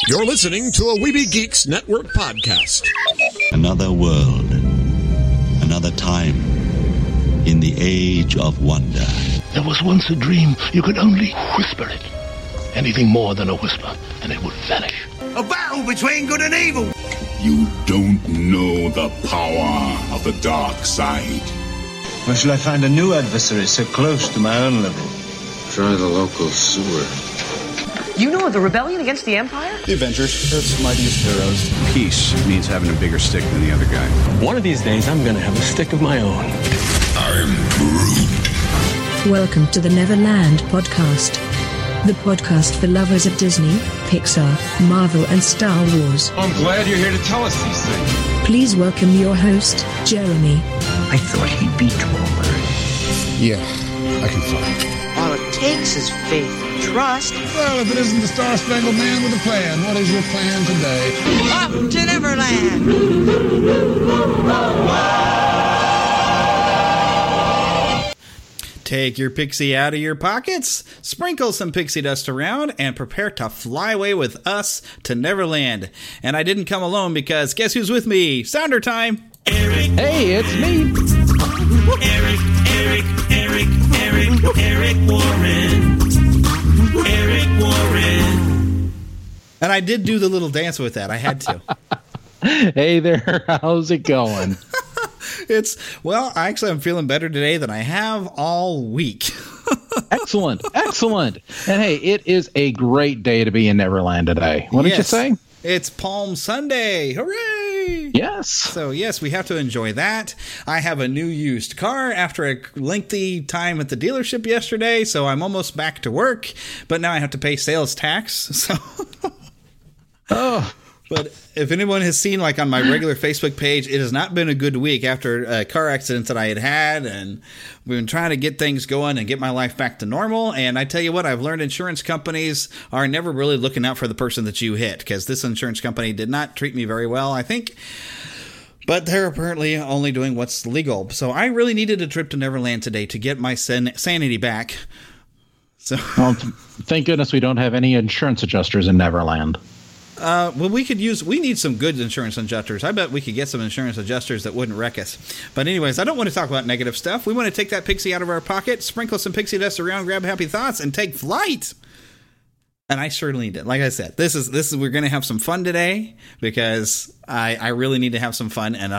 You're listening to a Weeby Geeks Network podcast. Another world, another time, in the age of wonder. There was once a dream. You could only whisper it. Anything more than a whisper, and it would vanish. A battle between good and evil. You don't know the power of the dark side. Where shall I find a new adversary so close to my own level? Try the local sewer. You know of the rebellion against the Empire? The Avengers, Earth's mightiest heroes. Peace means having a bigger stick than the other guy. One of these days, I'm gonna have a stick of my own. I'm Groot. Welcome to the Neverland podcast. The podcast for lovers of Disney, Pixar, Marvel, and Star Wars. I'm glad you're here to tell us these things. Please welcome your host, Jeremy. I thought he'd be taller. Yeah, I can fly. All it takes is faith and trust. Well, if it isn't the Star-Spangled Man with a plan, what is your plan today? Up to Neverland! Take your pixie out of your pockets, sprinkle some pixie dust around, and prepare to fly away with us to Neverland. And I didn't come alone because guess who's with me? Sounder time! Eric. Hey, it's me. Eric Warren. Eric Warren. And I did do the little dance with that. I had to. Hey there. How's it going? I'm feeling better today than I have all week. Excellent. And hey, it is a great day to be in Neverland today. What did you say? It's Palm Sunday. Hooray! Yes. So, yes, we have to enjoy that. I have a new used car after a lengthy time at the dealership yesterday, so I'm almost back to work. But now I have to pay sales tax. So, But if anyone has seen, like, on my regular Facebook page, it has not been a good week after a car accident that I had, and we've been trying to get things going and get my life back to normal. And I tell you what, I've learned insurance companies are never really looking out for the person that you hit, because this insurance company did not treat me very well, I think. But they're apparently only doing what's legal. So I really needed a trip to Neverland today to get my sanity back. So, thank goodness we don't have any insurance adjusters in Neverland. We need some good insurance adjusters. I bet we could get some insurance adjusters that wouldn't wreck us. But anyways, I don't want to talk about negative stuff. We want to take that pixie out of our pocket, sprinkle some pixie dust around, grab happy thoughts, and take flight. And I certainly did. Like I said, we're going to have some fun today because I really need to have some fun. And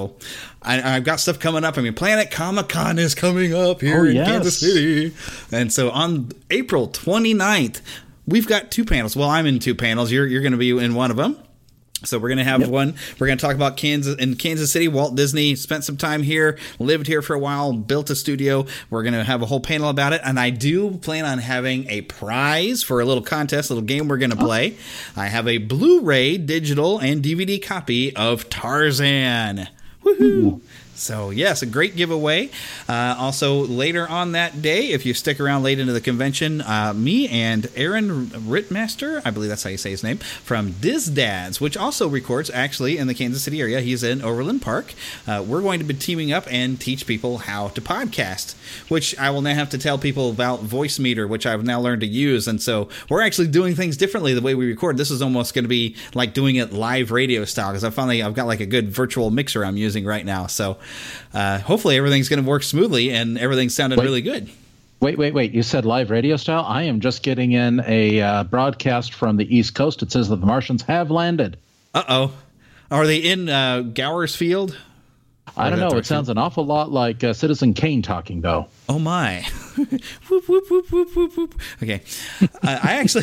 I've got stuff coming up. I mean, Planet Comic-Con is coming up here in Kansas City. And so on April 29th, we've got two panels. Well, I'm in two panels. You're going to be in one of them. So we're going to have one. We're going to talk about Kansas City. Walt Disney spent some time here, lived here for a while, built a studio. We're going to have a whole panel about it. And I do plan on having a prize for a little contest, a little game we're going to play. I have a Blu-ray, digital, and DVD copy of Tarzan. Woohoo! So, yes, a great giveaway. Also, later on that day, if you stick around late into the convention, me and Aaron Rittmaster, I believe that's how you say his name, from DizDads, which also records actually in the Kansas City area. He's in Overland Park. We're going to be teaming up and teach people how to podcast, which I will now have to tell people about Voicemeeter, which I've now learned to use. And so we're actually doing things differently the way we record. This is almost going to be like doing it live radio style because I've got like a good virtual mixer I'm using right now. So hopefully everything's going to work smoothly and everything's sounded really good. Wait. You said live radio style? I am just getting in a broadcast from the East Coast. It says that the Martians have landed. Uh-oh. Are they in Gowers Field? I don't know. It sounds an awful lot like Citizen Kane talking, though. Oh, my. Whoop, whoop, whoop, whoop, whoop, whoop. Okay. I actually...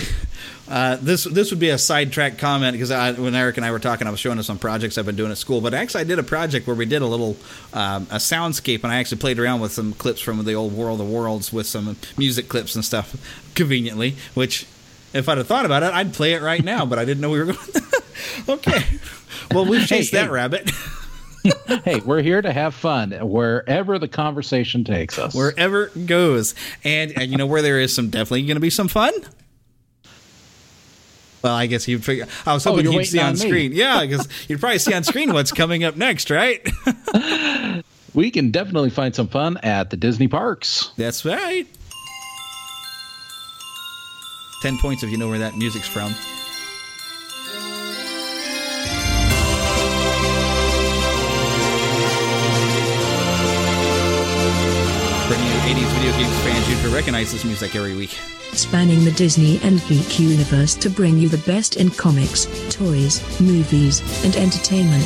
this would be a sidetrack comment because when Eric and I were talking, I was showing us some projects I've been doing at school. But actually, I did a project where we did a little a soundscape, and I actually played around with some clips from the old World of Worlds with some music clips and stuff, conveniently, which if I'd have thought about it, I'd play it right now, but I didn't know we were going Okay. Well, we've chased that rabbit. Hey, we're here to have fun wherever the conversation takes us. Wherever it goes. And you know where there is definitely going to be some fun? Well, I guess you'd figure. I was hoping you'd see on screen. Yeah, because you'd probably see on screen what's coming up next, right? We can definitely find some fun at the Disney parks. That's right. 10 points if you know where that music's from. Geek fans, you'd recognize this music every week. Spanning the Disney and geek universe to bring you the best in comics, toys, movies, and entertainment.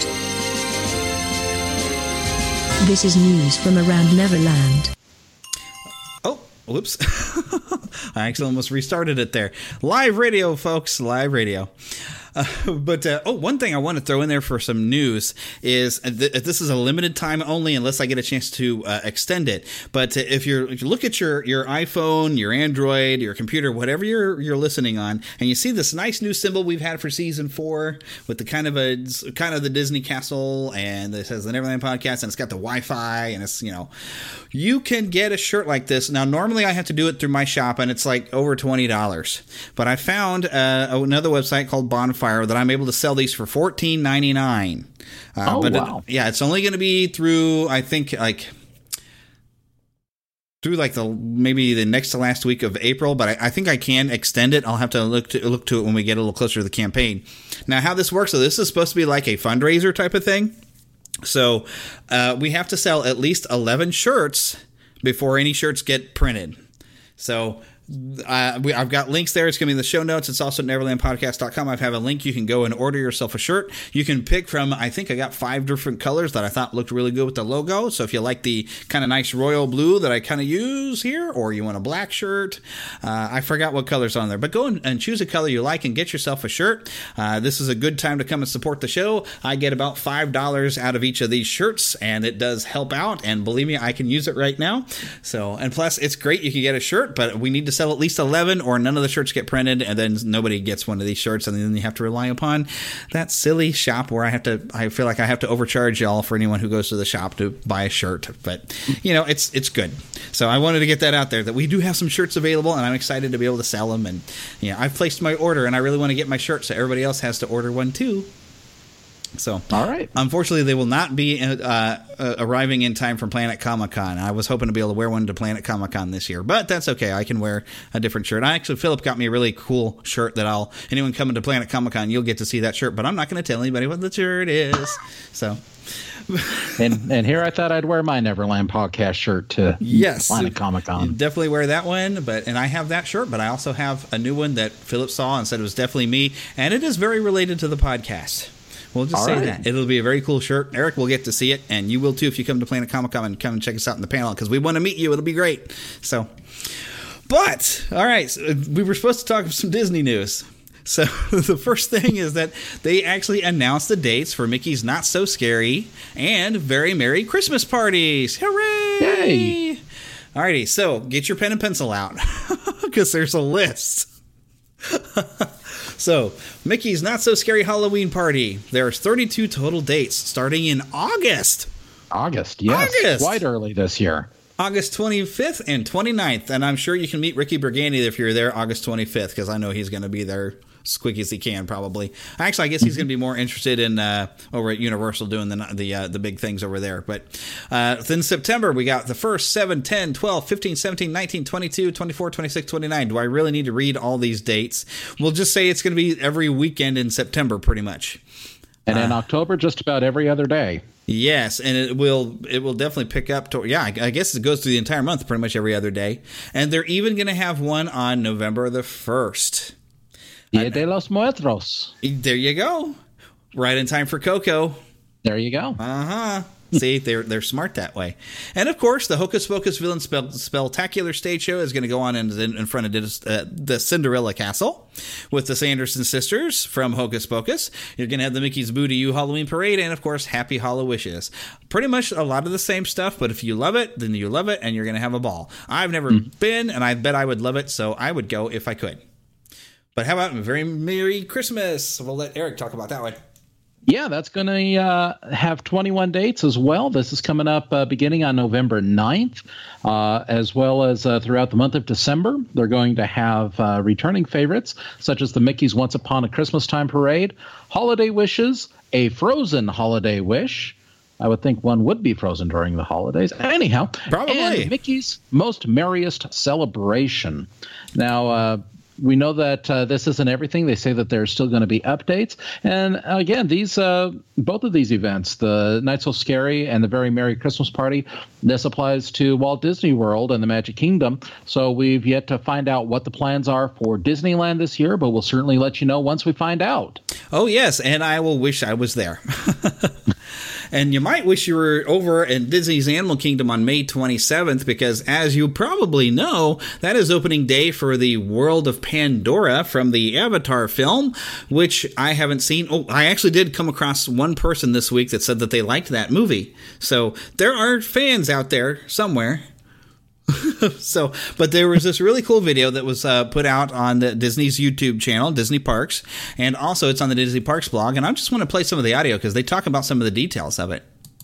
This is news from around Neverland. Oh, whoops. I actually almost restarted it there. Live radio, folks. Live radio. One thing I want to throw in there for some news is this is a limited time only unless I get a chance to extend it. But if you look at your iPhone, your Android, your computer, whatever you're listening on, and you see this nice new symbol we've had for season 4 with the kind of the Disney castle, and it says the Neverland Podcast, and it's got the Wi-Fi, and it's, you can get a shirt like this. Now, normally I have to do it through my shop, and it's like over $20. But I found another website called Bonfire that I'm able to sell these for $14.99. Wow. It's only going to be through, I think, maybe the next to last week of April, but I think I can extend it. I'll have to look to it when we get a little closer to the campaign. Now, how this works, so this is supposed to be like a fundraiser type of thing. So we have to sell at least 11 shirts before any shirts get printed. So I've got links there. It's going to be in the show notes. It's also at neverlandpodcast.com. I have a link. You can go and order yourself a shirt. You can pick from, I think I got 5 different colors that I thought looked really good with the logo. So if you like the kind of nice royal blue that I kind of use here, or you want a black shirt, I forgot what color's on there, but go and choose a color you like and get yourself a shirt. This is a good time to come and support the show. I get about $5 out of each of these shirts, and it does help out. And believe me, I can use it right now. So, and plus it's great. You can get a shirt, but we need to sell at least 11 or none of the shirts get printed, and then nobody gets one of these shirts, and then you have to rely upon that silly shop where I feel like I have to overcharge y'all for anyone who goes to the shop to buy a shirt. But it's good. So I wanted to get that out there, that we do have some shirts available, and I'm excited to be able to sell them. And I've placed my order, and I really want to get my shirt, so everybody else has to order one too. So, all right. Unfortunately, they will not be arriving in time for Planet Comic-Con. I was hoping to be able to wear one to Planet Comic-Con this year, but that's okay. I can wear a different shirt. Philip got me a really cool shirt that anyone coming to Planet Comic-Con, you'll get to see that shirt, but I'm not going to tell anybody what the shirt is. So. and here I thought I'd wear my Neverland Podcast shirt to Planet Comic-Con. Definitely wear that one, and I have that shirt, but I also have a new one that Philip saw and said it was definitely me, and it is very related to the podcast. We'll just say that. It'll be a very cool shirt. Eric will get to see it, and you will too if you come to Planet Comic-Con and come and check us out in the panel, because we want to meet you. It'll be great. So, but, all right, so we were supposed to talk some Disney news. So the first thing is that they actually announced the dates for Mickey's Not So Scary and Very Merry Christmas Parties. Hooray! Yay! Alrighty, so get your pen and pencil out, because there's a list. So, Mickey's Not So Scary Halloween Party. There's 32 total dates starting in August. August, yes. August. Quite early this year. August 25th and 29th. And I'm sure you can meet Ricky Brigani if you're there August 25th, because I know he's going to be there as quick as he can, probably. Actually, I guess he's going to be more interested in over at Universal doing the big things over there. But then September, we got the 1st, 7, 10, 12, 15, 17, 19, 22, 24, 26, 29. Do I really need to read all these dates? We'll just say it's going to be every weekend in September, pretty much. And in October, just about every other day. Yes, and it will definitely pick up to, I guess it goes through the entire month, pretty much every other day. And they're even going to have one on November the 1st. Dia de los Muertos. There you go. Right in time for Coco. There you go. Uh-huh. See, they're smart that way. And, of course, the Hocus Pocus Villain Spectacular Stage Show is going to go on in front of the Cinderella Castle with the Sanderson sisters from Hocus Pocus. You're going to have the Mickey's Boo to You Halloween Parade and, of course, Happy Hollow Wishes. Pretty much a lot of the same stuff, but if you love it, then you love it, and you're going to have a ball. I've never been, and I bet I would love it, so I would go if I could. But how about Very Merry Christmas? We'll let Eric talk about that one. Yeah, that's going to have 21 dates as well. This is coming up beginning on November 9th, as well as throughout the month of December. They're going to have returning favorites, such as the Mickey's Once Upon a Christmas Time Parade, Holiday Wishes, a Frozen Holiday Wish. I would think one would be frozen during the holidays. Anyhow, probably. And Mickey's Most Merriest Celebration. Now, we know that this isn't everything. They say that there's still going to be updates. And again, these both of these events, the Not So Scary and the Very Merry Christmas Party, this applies to Walt Disney World and the Magic Kingdom. So we've yet to find out what the plans are for Disneyland this year, but we'll certainly let you know once we find out. Oh, yes, and I will wish I was there. And you might wish you were over at Disney's Animal Kingdom on May 27th, because as you probably know, that is opening day for the World of Pandora from the Avatar film, which I haven't seen. Oh, I actually did come across one person this week that said that they liked that movie. So there are fans out there somewhere. But there was this really cool video that was put out on the Disney's YouTube channel, Disney Parks, and also it's on the Disney Parks blog, and I just want to play some of the audio because they talk about some of the details of it.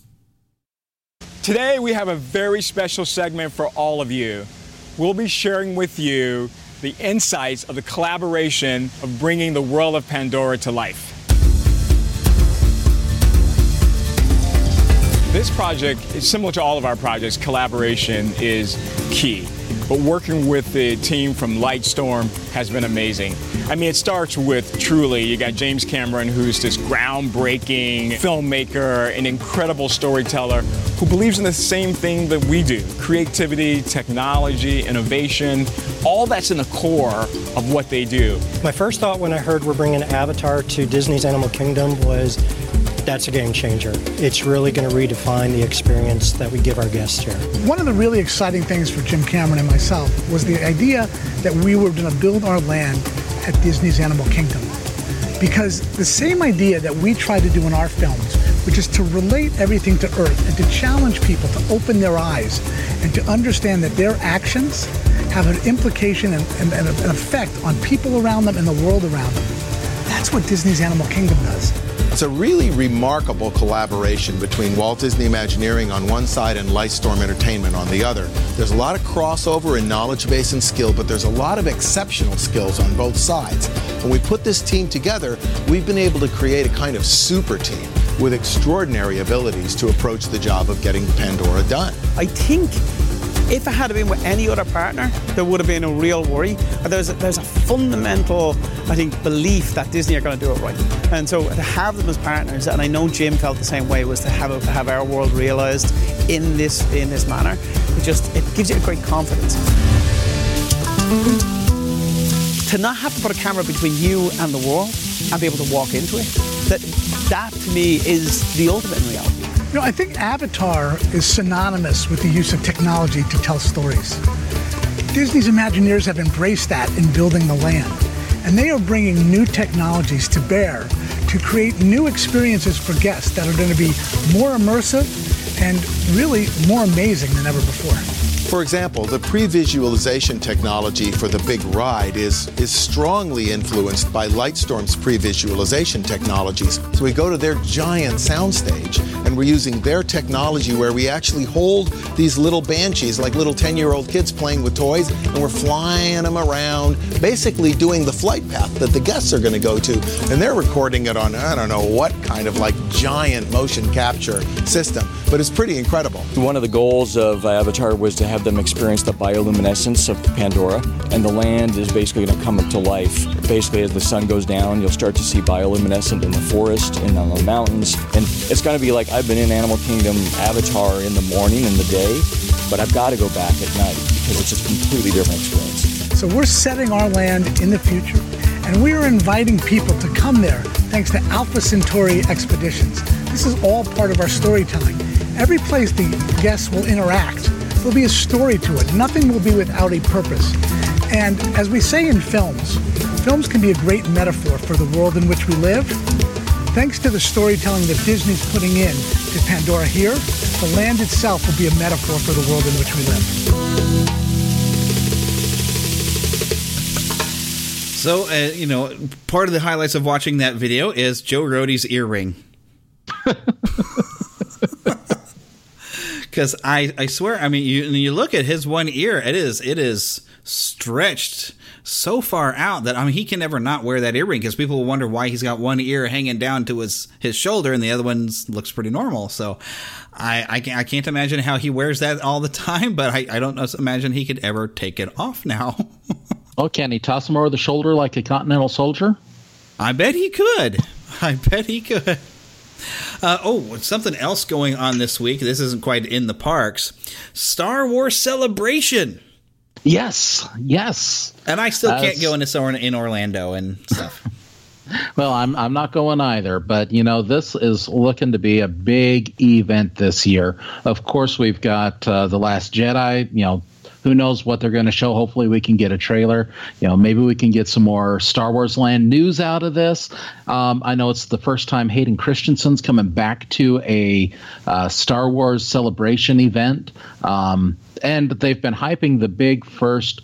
Today we have a very special segment for all of you. We'll be sharing with you the insights of the collaboration of bringing the World of Pandora to life. This project is similar to all of our projects. Collaboration is key, but working with the team from Lightstorm has been amazing. I mean, it starts with truly, you got James Cameron, who's this groundbreaking filmmaker, an incredible storyteller, who believes in the same thing that we do. Creativity, technology, innovation, all that's in the core of what they do. My first thought when I heard we're bringing Avatar to Disney's Animal Kingdom was, that's a game changer. It's really going to redefine the experience that we give our guests here. One of the really exciting things for Jim Cameron and myself was the idea that we were going to build our land at Disney's Animal Kingdom. Because the same idea that we try to do in our films, which is to relate everything to Earth and to challenge people to open their eyes and to understand that their actions have an implication and an effect on people around them and the world around them. That's what Disney's Animal Kingdom does. It's a really remarkable collaboration between Walt Disney Imagineering on one side and Lightstorm Entertainment on the other. There's a lot of crossover in knowledge base and skill, but there's a lot of exceptional skills on both sides. When we put this team together, we've been able to create a kind of super team with extraordinary abilities to approach the job of getting Pandora done. I think if it had been with any other partner, there would have been a real worry. There's a fundamental, I think, belief that Disney are going to do it right. And so to have them as partners, and I know Jim felt the same way, was to have our world realised in this manner. It gives you a great confidence. To not have to put a camera between you and the world and be able to walk into it, that to me is the ultimate in reality. You know, I think Avatar is synonymous with the use of technology to tell stories. Disney's Imagineers have embraced that in building the land, and they are bringing new technologies to bear to create new experiences for guests that are going to be more immersive and really more amazing than ever before. For example, the pre-visualization technology for the big ride is strongly influenced by Lightstorm's pre-visualization technologies. So we go to their giant soundstage and we're using their technology where we actually hold these little banshees like little 10-year-old kids playing with toys, and we're flying them around, basically doing the flight path that the guests are going to go to. And they're recording it on, I don't know what kind of like giant motion capture system, but it's pretty incredible. One of the goals of Avatar was to have them experience the bioluminescence of Pandora, and the land is basically going to come to life. Basically, as the sun goes down, you'll start to see bioluminescent in the forest and on the mountains, and it's going to be like I've been in Animal Kingdom Avatar in the morning and the day, but I've got to go back at night because it's just a completely different experience. So we're setting our land in the future, and we are inviting people to come there thanks to Alpha Centauri Expeditions. This is all part of our storytelling. Every place the guests will interact, there'll be a story to it. Nothing will be without a purpose. And as we say in films can be a great metaphor for the world in which we live. Thanks to the storytelling that Disney's putting in to Pandora here, the land itself will be a metaphor for the world in which we live. So, part of the highlights of watching that video is Joe Rohde's earring. Because I swear, I mean, you look at his one ear, it is stretched so far out that, I mean, he can never not wear that earring, because people will wonder why he's got one ear hanging down to his shoulder and the other one looks pretty normal. So I can't imagine how he wears that all the time, but I don't imagine he could ever take it off now. Oh, can he toss him over the shoulder like a Continental Soldier? I bet he could. Something else going on this week. This isn't quite in the parks. Star Wars Celebration. Yes. And I still can't go in Orlando and stuff. Well, I'm not going either, but this is looking to be a big event this year. Of course, we've got The Last Jedi. Who knows what they're going to show? Hopefully, we can get a trailer. Maybe we can get some more Star Wars Land news out of this. I know it's the first time Hayden Christensen's coming back to a Star Wars Celebration event, and they've been hyping the big first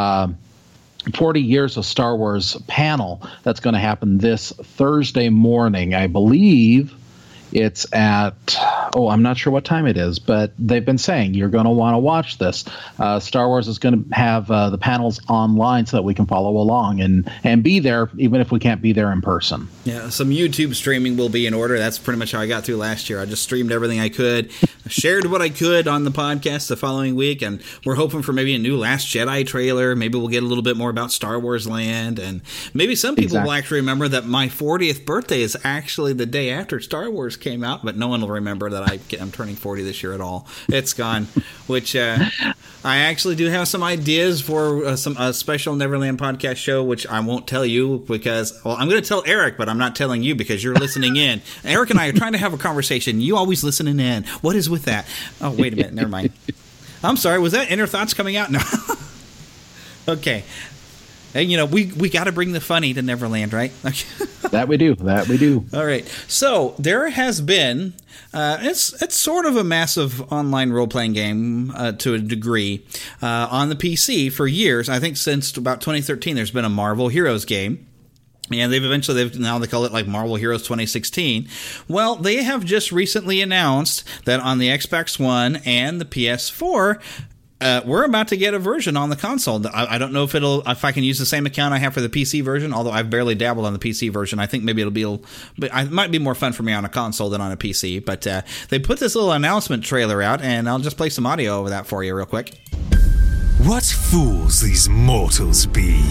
40 Years of Star Wars panel that's going to happen this Thursday morning. I believe it's at, I'm not sure what time it is, but they've been saying you're going to want to watch this. Star Wars is going to have the panels online so that we can follow along and be there, even if we can't be there in person. Yeah, some YouTube streaming will be in order. That's pretty much how I got through last year. I just streamed everything I could, shared what I could on the podcast the following week, and we're hoping for maybe a new Last Jedi trailer. Maybe we'll get a little bit more about Star Wars Land, and maybe some people will actually remember that my 40th birthday is actually the day after Star Wars came out, but no one will remember that I'm turning 40 this year at all. It's gone, which I actually do have some ideas for some special Neverland podcast show, which I won't tell you because, I'm going to tell Eric, but I'm not telling you because you're listening in. Eric and I are trying to have a conversation. You always listening in. What is with that? Oh, wait a minute. Never mind. I'm sorry. Was that Inner Thoughts coming out? No. Okay. And, we got to bring the funny to Neverland, right? That we do. All right. So there has been, it's sort of a massive online role-playing game to a degree on the PC for years. I think since about 2013, there's been a Marvel Heroes game. And now they call it like Marvel Heroes 2016. Well, they have just recently announced that on the Xbox One and the PS4, we're about to get a version on the console. I don't know if I can use the same account I have for the PC version, although I've barely dabbled on the PC version. I think maybe it might be more fun for me on a console than on a PC. But they put this little announcement trailer out, and I'll just play some audio over that for you real quick. What fools these mortals be.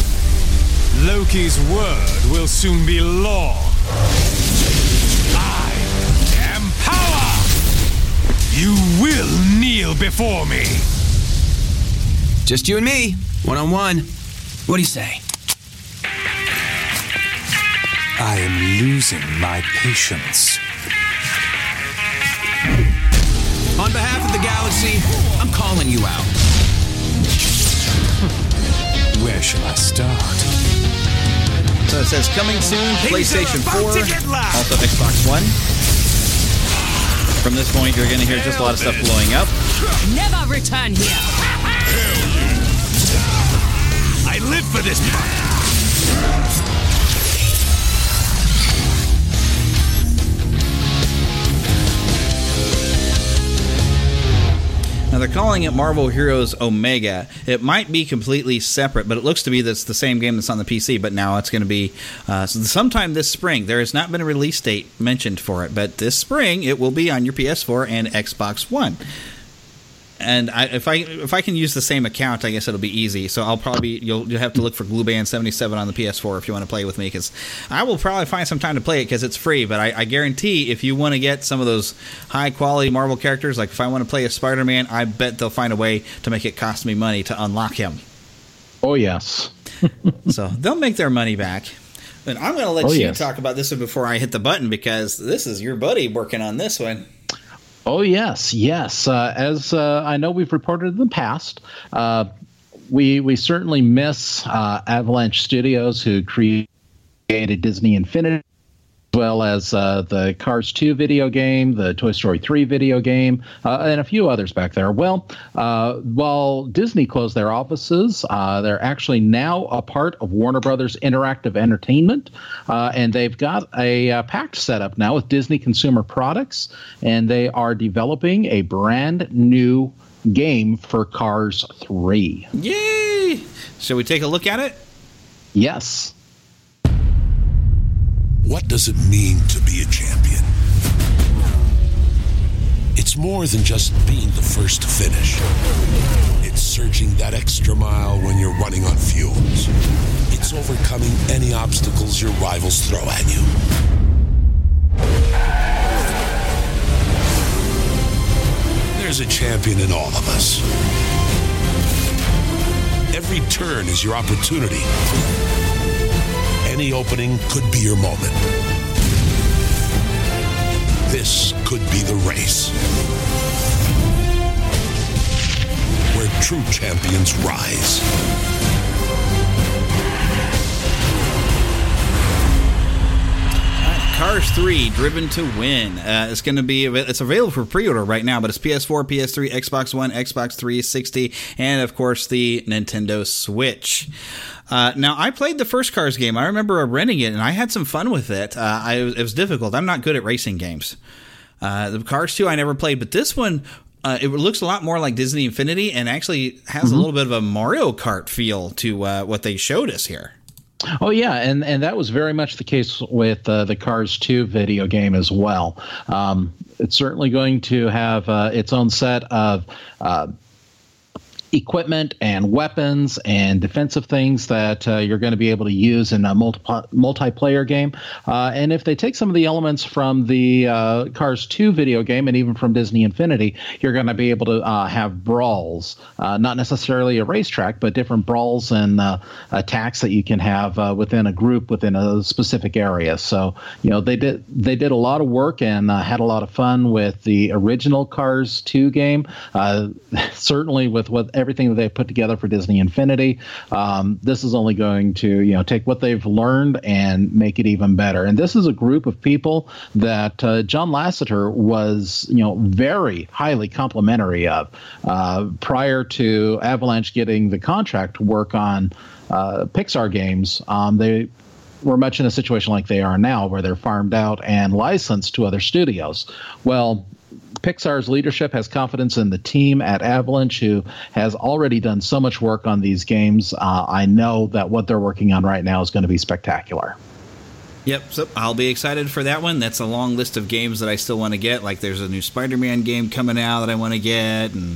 Loki's word will soon be law. I am power! You will kneel before me. Just you and me, one-on-one. What do you say? I am losing my patience. On behalf of the galaxy, I'm calling you out. Where shall I start? So it says coming soon, PlayStation 4, also Xbox One. From this point, you're going to hear just a lot of stuff blowing up. Never return here. I live for this part. Now, they're calling it Marvel Heroes Omega. It might be completely separate, but it looks to be that's the same game that's on the PC, but now it's going to be sometime this spring. There has not been a release date mentioned for it, but this spring it will be on your PS4 and Xbox One. And if I can use the same account, I guess it'll be easy. So I'll probably you'll have to look for Glueband77 on the PS4 if you want to play with me, because I will probably find some time to play it because it's free. But I guarantee if you want to get some of those high quality Marvel characters, like if I want to play a Spider-Man, I bet they'll find a way to make it cost me money to unlock him. Oh yes. So they'll make their money back. And I'm going to let you talk about this one before I hit the button, because this is your buddy working on this one. Oh, yes. As I know we've reported in the past, we certainly miss Avalanche Studios, who created Disney Infinity, as well as the Cars 2 video game, the Toy Story 3 video game, and a few others back there. Well, while Disney closed their offices, they're actually now a part of Warner Brothers Interactive Entertainment, and they've got a pact set up now with Disney Consumer Products, and they are developing a brand new game for Cars 3. Yay! Shall we take a look at it? Yes. What does it mean to be a champion? It's more than just being the first to finish. It's surging that extra mile when you're running on fumes. It's overcoming any obstacles your rivals throw at you. There's a champion in all of us. Every turn is your opportunity. Any opening could be your moment. This could be the race where true champions rise. Cars 3 Driven to Win. It's going to be it's available for pre-order right now, but it's PS4, PS3, Xbox One, Xbox 360, and of course the Nintendo Switch. Now, I played the first Cars game. I remember renting it, and I had some fun with it. It was difficult. I'm not good at racing games. The Cars 2 I never played, but this one, it looks a lot more like Disney Infinity and actually has a little bit of a Mario Kart feel to what they showed us here. Oh, yeah, and that was very much the case with the Cars 2 video game as well. It's certainly going to have its own set of equipment and weapons and defensive things that you're going to be able to use in a multiplayer game. And if they take some of the elements from the Cars 2 video game and even from Disney Infinity, you're going to be able to have brawls, not necessarily a racetrack, but different brawls and attacks that you can have within a group within a specific area. So, they did a lot of work and had a lot of fun with the original Cars 2 game, certainly with everything that they put together for Disney Infinity. This is only going to take what they've learned and make it even better. And this is a group of people that John Lasseter was very highly complimentary of prior to Avalanche getting the contract to work on Pixar games. They were much in a situation like they are now, where they're farmed out and licensed to other studios. Well, Pixar's leadership has confidence in the team at Avalanche, who has already done so much work on these games. I know that what they're working on right now is going to be spectacular. Yep, so I'll be excited for that one. That's a long list of games that I still want to get. Like there's a new Spider-Man game coming out that I want to get, and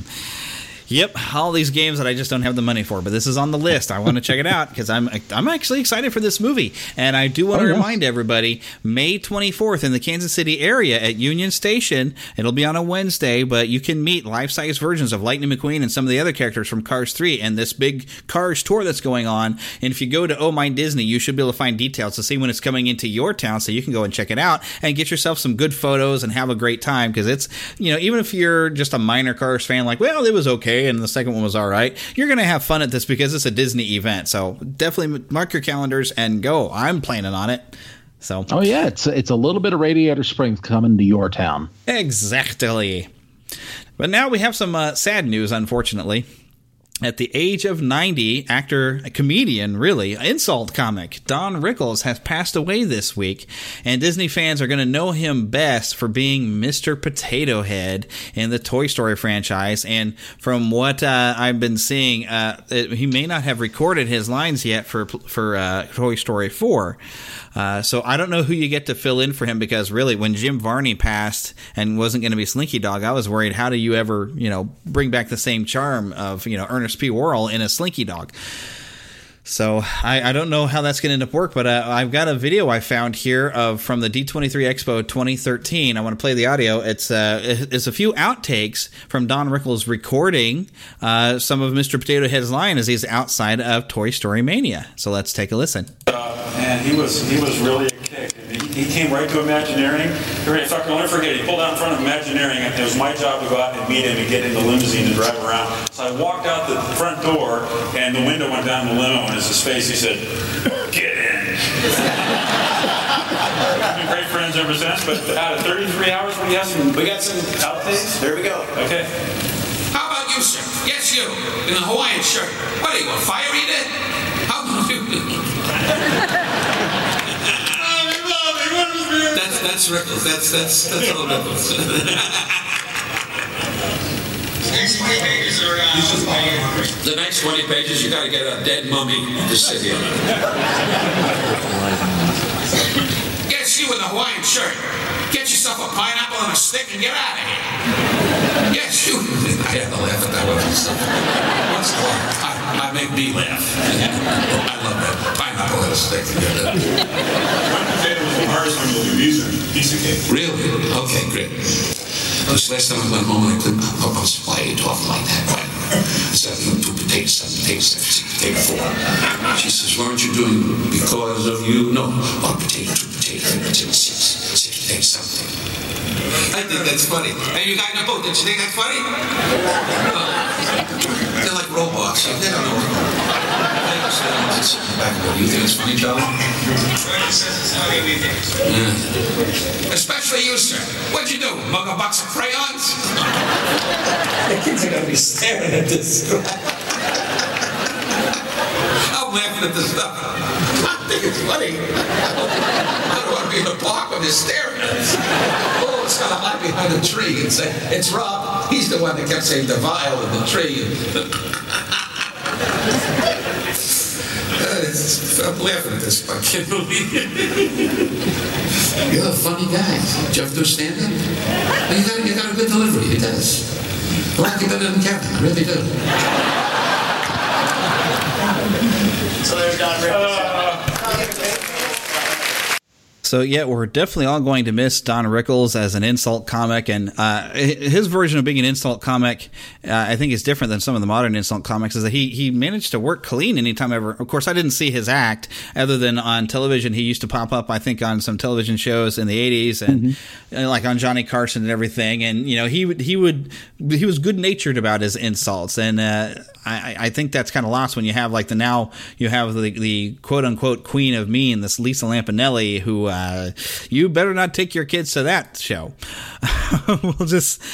yep, all these games that I just don't have the money for, but this is on the list. I want to check it out because I'm actually excited for this movie. And I do want to remind everybody, May 24th in the Kansas City area at Union Station. It'll be on a Wednesday, but you can meet life-size versions of Lightning McQueen and some of the other characters from Cars 3 and this big Cars tour that's going on. And if you go to Oh My Disney, you should be able to find details to see when it's coming into your town, so you can go and check it out and get yourself some good photos and have a great time, because it's, even if you're just a minor Cars fan, like, well, it was okay and the second one was all right, you're going to have fun at this because it's a Disney event. So definitely mark your calendars and go. I'm planning on it. So oh yeah, it's a little bit of Radiator Springs coming to your town. Exactly. But now we have some sad news, unfortunately. At the age of 90, actor, comedian, really, insult comic, Don Rickles has passed away this week, and Disney fans are going to know him best for being Mr. Potato Head in the Toy Story franchise. And from what I've been seeing, he may not have recorded his lines yet for Toy Story 4. So I don't know who you get to fill in for him, because really when Jim Varney passed and wasn't going to be Slinky Dog, I was worried, how do you ever, bring back the same charm of, Ernest P. Worrell in a Slinky Dog? So I don't know how that's going to end up work, but I've got a video I found here from the D23 Expo 2013. I want to play the audio. It's a few outtakes from Don Rickles recording some of Mr. Potato Head's line as he's outside of Toy Story Mania. So let's take a listen. And he was really a kick. He came right to Imagineering. I'll never forget, he pulled out in front of Imagineering, and it was my job to go out and meet him and get in the limousine and drive around. So I walked out the front door, and the window went down the limo, and as his face, he said, "Get in." We've been great friends ever since, but out of 33 hours, we got some outtakes. There we go. Okay. How about you, sir? Yes, you, in a Hawaiian shirt. What are you, a fire eater? How about you? That's Rickles. That's all Rickles. The next 20 pages, you got to get a dead mummy to sit here. Yes, you in the Hawaiian shirt. Get your yourself a pineapple and a stick and get out of here. Yes, you. I had to laugh at that one. What's the one? I make me laugh. I love that. Pineapple and a stick. My potato was the hardest one to do. These are a piece of cake. Really? Okay, great. This last time I went home and I couldn't help but why are you talking like that? Why? I said, two potatoes, 7 potatoes, 6 potato 4. She says, what aren't you doing because of you? No, 1 potato, 2 potato, 3 potato, 6 potatoes, 7. I think that's funny. And you got in a boat, didn't you think that's funny? They're like robots. They don't know. You think it's funny, Charlie? Yeah. Especially you, sir. What'd you do? Mug a box of crayons? The kids are going to be staring at this. I'm laughing at this stuff. I think it's funny. I don't want to be in the park when they're staring at us. Oh, it's going to hide behind a tree and say, it's Rob. He's the one that kept saying the vial in the tree. I'm laughing at this. I can't believe it. You're a funny guy. Jeff do stand-up? You got a good delivery. He does. I like you better than Kevin. I really do. So there's Don Rickles. So yeah, we're definitely all going to miss Don Rickles as an insult comic, and his version of being an insult comic, I think, is different than some of the modern insult comics. Is that he managed to work clean anytime ever. Of course, I didn't see his act other than on television. He used to pop up, I think, on some television shows in the 80s and like on Johnny Carson and everything. And you know, he was good natured about his insults, and I think that's kind of lost when you have like you have the quote unquote queen of mean, this Lisa Lampanelli, who you better not take your kids to that show. we'll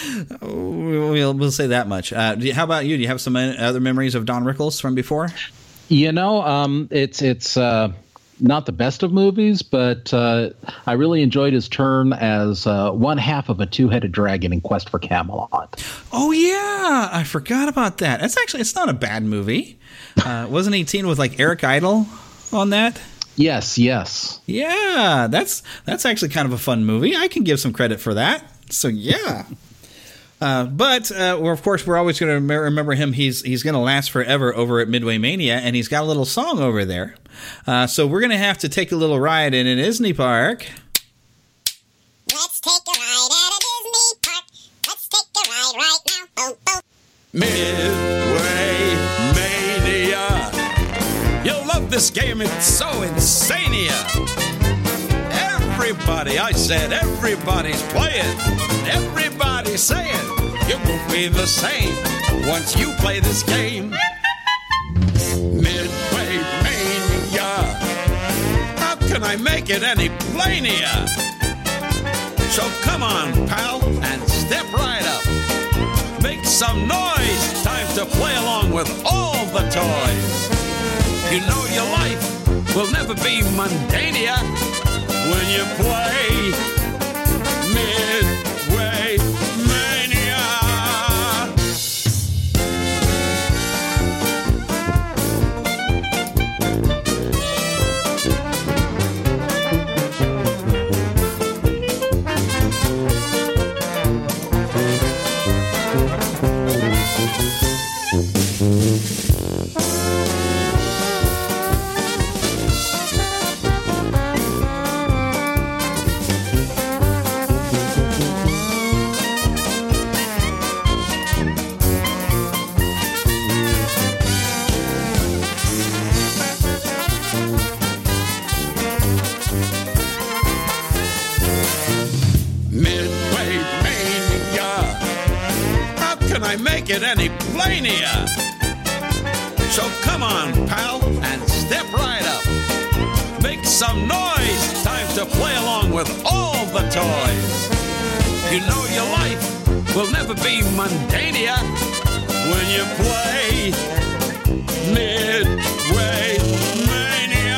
say that much. How about you? Do you have some other memories of Don Rickles from before? You know, it's not the best of movies, but I really enjoyed his turn as one half of a two-headed dragon in Quest for Camelot. Oh yeah, I forgot about that. It's not a bad movie. Wasn't he teamed with like Eric Idle on that? Yes. Yeah, that's actually kind of a fun movie. I can give some credit for that. So yeah. But of course, we're always going to remember him. He's going to last forever over at Midway Mania, and he's got a little song over there. So we're going to have to take a little ride in a Disney park. Let's take a ride at a Disney park. Let's take a ride right now. Boom, boom. Midway Mania. You'll love this game. It's so insania. Everybody, I said, everybody's playing. Everybody's saying you won't be the same once you play this game. Midway Mania. How can I make it any plainier? So come on, pal, and step right up. Make some noise. Time to play along with all the toys. You know your life will never be mundania when you play Midway Mania. Make it any plainier. So come on, pal, and step right up. Make some noise. Time to play along with all the toys. You know your life will never be mundania when you play Midway Mania.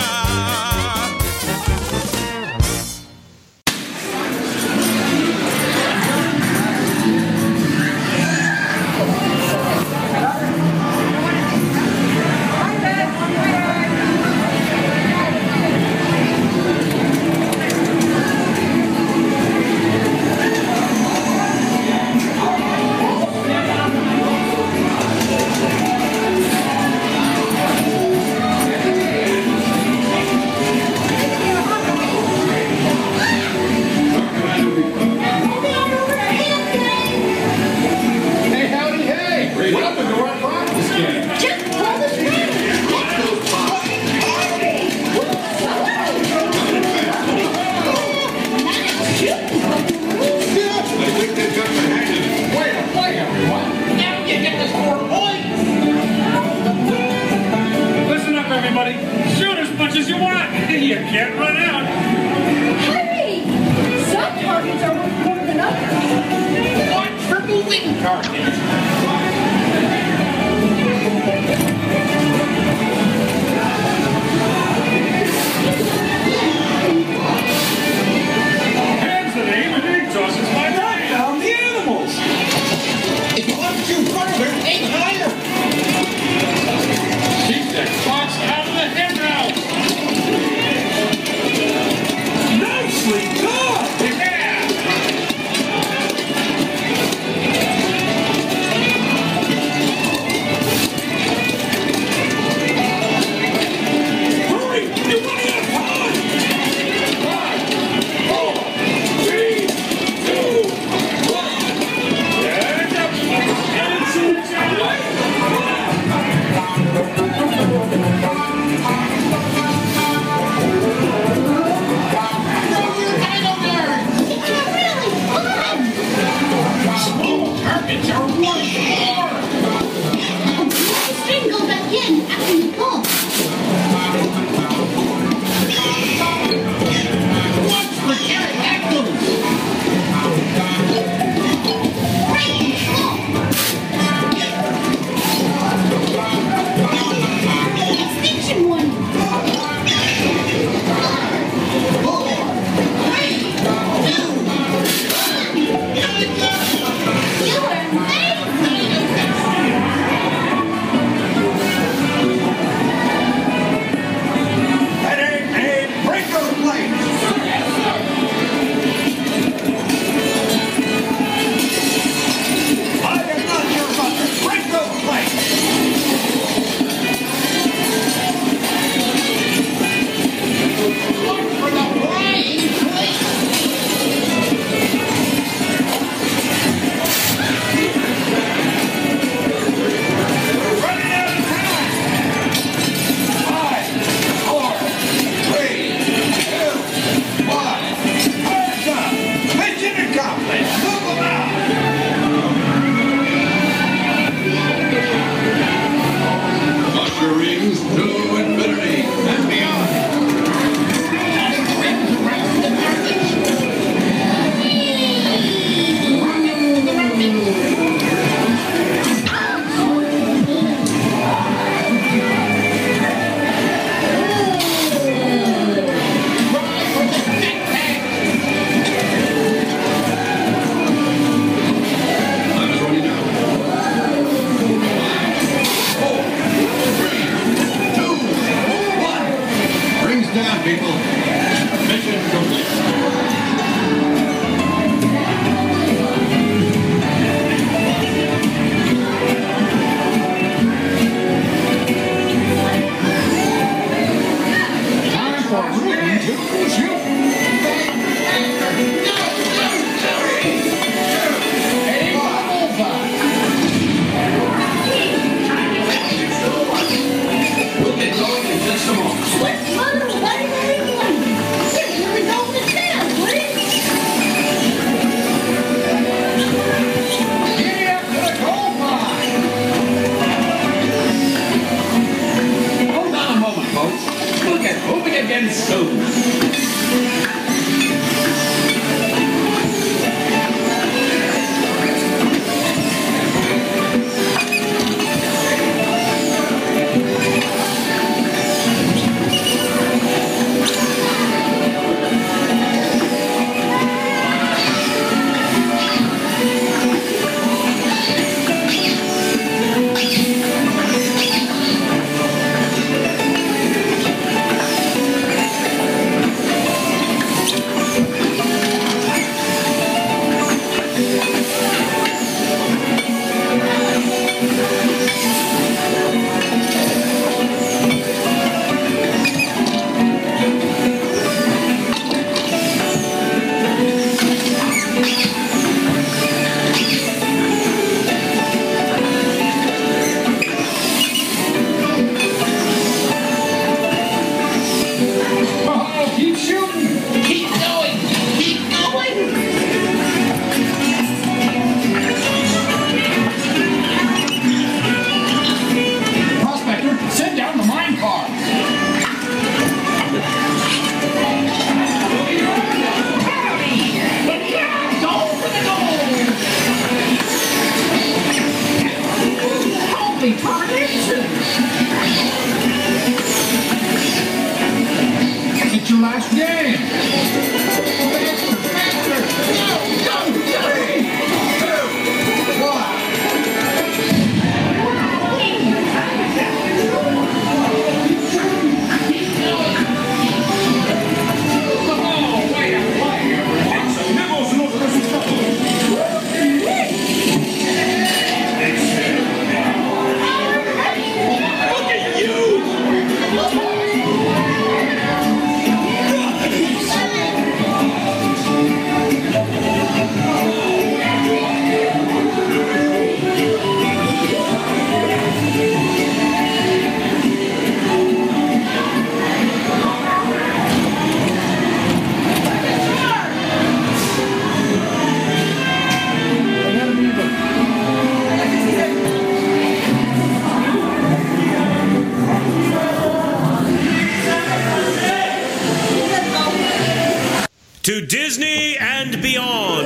Disney and beyond.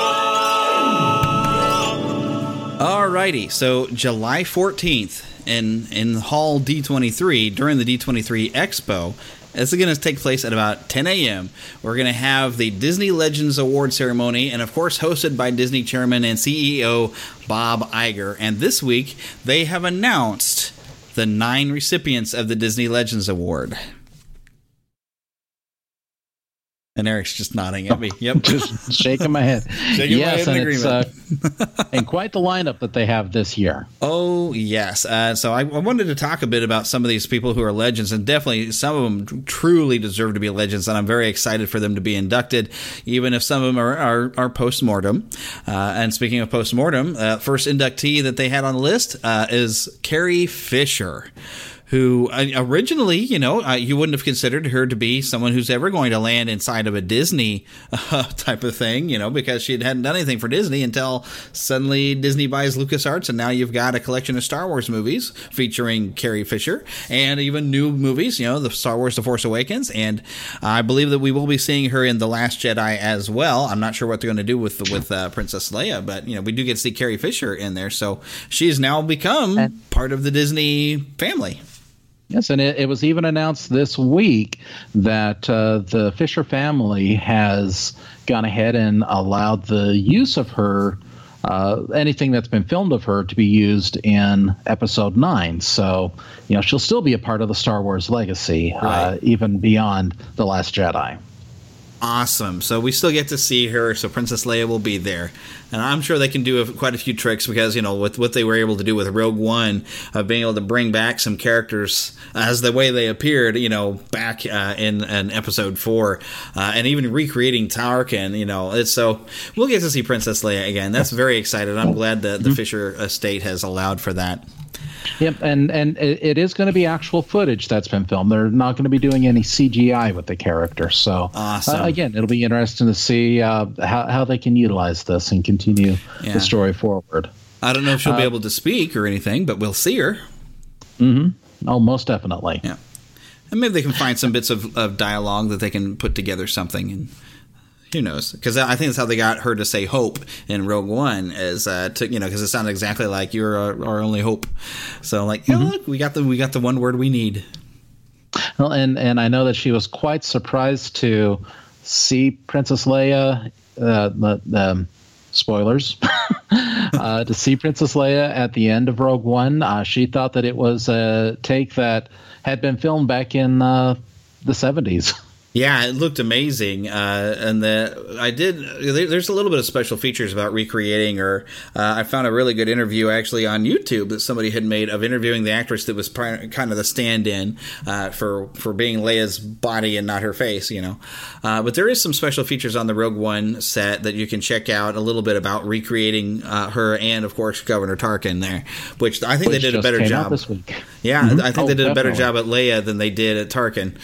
Alrighty, so July 14th in Hall D23 during the D23 Expo. This is going to take place at about 10 a.m. We're going to have the Disney Legends Award ceremony, and of course hosted by Disney Chairman and CEO Bob Iger. And this week, they have announced the 9 recipients of the Disney Legends Award. And Eric's just nodding at me. Yep. Just shaking my head. Shaking my head in agreement. And quite the lineup that they have this year. Oh, yes. So I wanted to talk a bit about some of these people who are legends, and definitely some of them truly deserve to be legends, and I'm very excited for them to be inducted, even if some of them are post-mortem. And speaking of post-mortem, first inductee that they had on the list is Carrie Fisher, who originally, you wouldn't have considered her to be someone who's ever going to land inside of a Disney type of thing, because she hadn't done anything for Disney until suddenly Disney buys LucasArts, and now you've got a collection of Star Wars movies featuring Carrie Fisher, and even new movies, the Star Wars The Force Awakens, and I believe that we will be seeing her in The Last Jedi as well. I'm not sure what they're going to do with Princess Leia, but, we do get to see Carrie Fisher in there, so she's now become part of the Disney family. Yes, and it was even announced this week that the Fisher family has gone ahead and allowed the use of her, anything that's been filmed of her, to be used in Episode 9. So, she'll still be a part of the Star Wars legacy, right, even beyond The Last Jedi. Awesome. So we still get to see her, so Princess Leia will be there. And I'm sure they can do quite a few tricks because, with what they were able to do with Rogue One, of being able to bring back some characters as the way they appeared, back in Episode 4, and even recreating Tarkin, so we'll get to see Princess Leia again. That's very excited. I'm glad that the Fisher estate has allowed for that. Yep, and it is going to be actual footage that's been filmed. They're not going to be doing any CGI with the character. So, awesome. Again, it'll be interesting to see how they can utilize this and continue the story forward. I don't know if she'll be able to speak or anything, but we'll see her. Mm-hmm. Oh, most definitely. Yeah, and maybe they can find some bits of dialogue that they can put together something, and who knows? Because I think that's how they got her to say hope in Rogue One, is because it sounded exactly like "You're our only hope." So, look, we got the one word we need. Well, and I know that she was quite surprised to see Princess Leia. Spoilers. To see Princess Leia at the end of Rogue One, she thought that it was a take that had been filmed back in the 70s. Yeah, it looked amazing, there's a little bit of special features about recreating her. I found a really good interview actually on YouTube that somebody had made of interviewing the actress that was kind of the stand-in for being Leia's body and not her face, But there is some special features on the Rogue One set that you can check out, a little bit about recreating her and, of course, Governor Tarkin there, which I think they did a better job this week. Yeah, I think they did a better job at Leia than they did at Tarkin.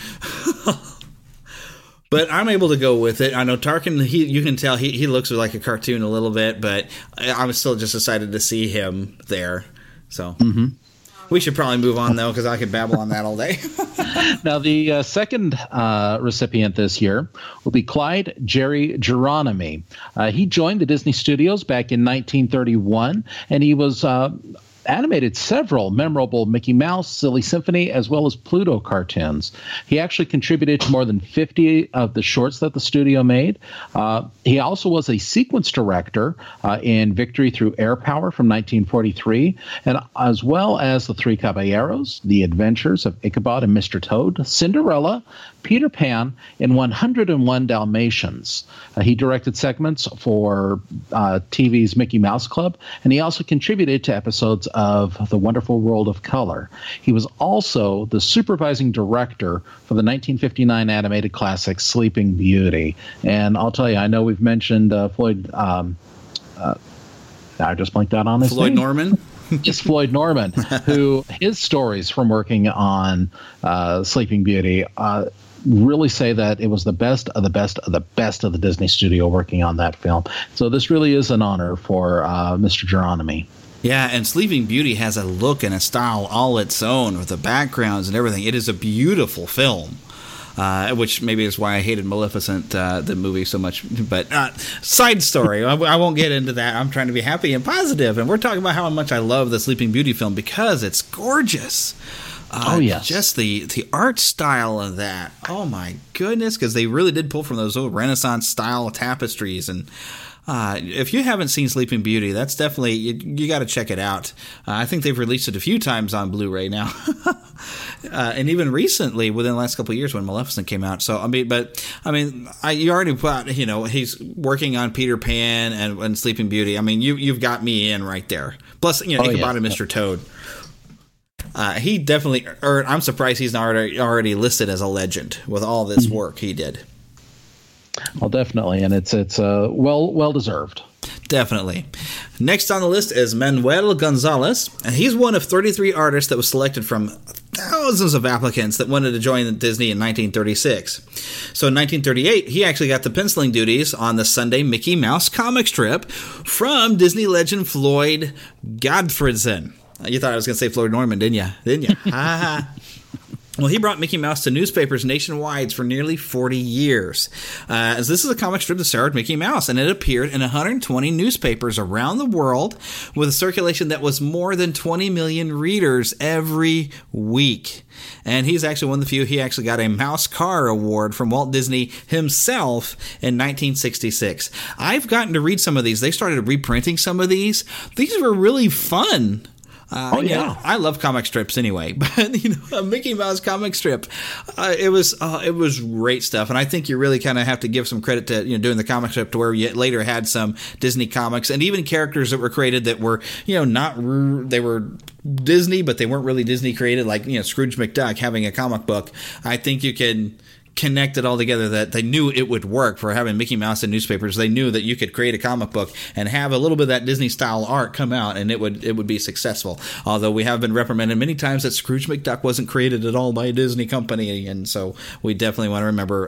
But I'm able to go with it. I know Tarkin, you can tell he looks like a cartoon a little bit, but I was still just excited to see him there. So we should probably move on, though, because I could babble on that all day. Now, the second recipient this year will be Clyde Jerry Geronimi. He joined the Disney Studios back in 1931, and he was animated several memorable Mickey Mouse, Silly Symphony, as well as Pluto cartoons. He actually contributed to more than 50 of the shorts that the studio made. He also was a sequence director in Victory Through Air Power from 1943, and as well as The Three Caballeros, The Adventures of Ichabod and Mr. Toad, Cinderella, Peter Pan, and 101 Dalmatians. He directed segments for TV's Mickey Mouse Club, and he also contributed to episodes of The Wonderful World of Color. He was also the supervising director for the 1959 animated classic Sleeping Beauty. And I'll tell you, I know we've mentioned Floyd. I just blanked out on his Floyd name. Norman. Yes, Floyd Norman, who his stories from working on Sleeping Beauty really say that it was the best of the best of the best of the Disney studio working on that film. So this really is an honor for Mr. Geronimi. Yeah, and Sleeping Beauty has a look and a style all its own with the backgrounds and everything. It is a beautiful film. which maybe is why I hated Maleficent, the movie, so much. But side story, I won't get into that. I'm trying to be happy and positive, and we're talking about how much I love the Sleeping Beauty film because it's gorgeous. Yes. Just the art style of that. Oh, my goodness, because they really did pull from those old Renaissance-style tapestries. And if you haven't seen Sleeping Beauty, that's definitely, you got to check it out. I think they've released it a few times on Blu-ray now. And even recently, within the last couple of years when Maleficent came out. So, you already put, he's working on Peter Pan and Sleeping Beauty. I mean, you've got me in right there. Plus, Ichabod and Mr. Toad. He definitely, I'm surprised he's not already listed as a legend with all this work he did. Well, definitely, and it's well deserved. Definitely. Next on the list is Manuel Gonzalez, and he's one of 33 artists that was selected from thousands of applicants that wanted to join Disney in 1936. So in 1938, he actually got the penciling duties on the Sunday Mickey Mouse comic strip from Disney legend Floyd Gottfredson. You thought I was going to say Floyd Norman, didn't you? Well, he brought Mickey Mouse to newspapers nationwide for nearly 40 years. As this is a comic strip that starred Mickey Mouse, and it appeared in 120 newspapers around the world with a circulation that was more than 20 million readers every week. And he's actually one of the few. He actually got a Mouse Car Award from Walt Disney himself in 1966. I've gotten to read some of these. They started reprinting some of these. These were really fun. I love comic strips anyway, but a Mickey Mouse comic strip, it was great stuff, and I think you really kind of have to give some credit to doing the comic strip to where you later had some Disney comics and even characters that were created that were they were Disney, but they weren't really Disney created, like Scrooge McDuck having a comic book. I think you can connect it all together that they knew it would work for having Mickey Mouse in newspapers. They knew that you could create a comic book and have a little bit of that Disney style art come out and it would be successful. Although we have been reprimanded many times that Scrooge McDuck wasn't created at all by a Disney company, and so we definitely want to remember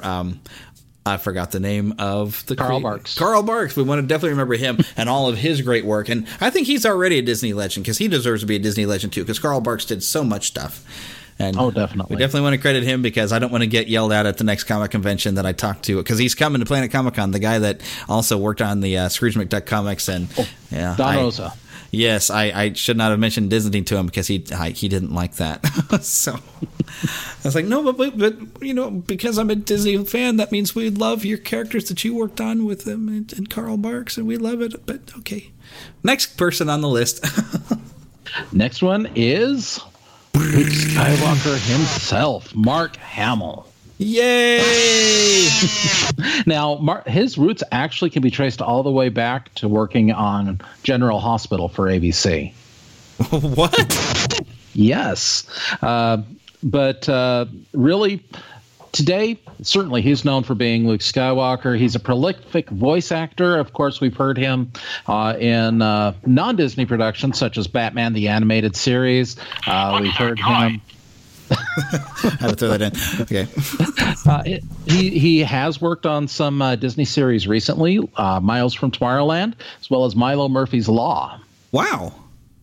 I forgot the name of the Carl Barks. Carl Barks. We want to definitely remember him and all of his great work. And I think he's already a Disney legend because he deserves to be a Disney legend too, because Carl Barks did so much stuff. And definitely. We definitely want to credit him because I don't want to get yelled at the next comic convention that I talk to, because he's coming to Planet Comic Con, the guy that also worked on the Scrooge McDuck comics. And Don Rosa. Yes, I should not have mentioned Disney to him because he didn't like that. So I was like, no, but because I'm a Disney fan, that means we love your characters that you worked on with them and Carl Barks, and we love it. But okay, next person on the list. Next one is Luke Skywalker himself, Mark Hamill. Yay! Now, his roots actually can be traced all the way back to working on General Hospital for ABC. What? Yes. But really, today, certainly he's known for being Luke Skywalker. He's a prolific voice actor. Of course, we've heard him in non-Disney productions such as Batman the Animated Series. We've heard him... I had to throw that in. Okay. He has worked on some Disney series recently, Miles from Tomorrowland, as well as Milo Murphy's Law. Wow.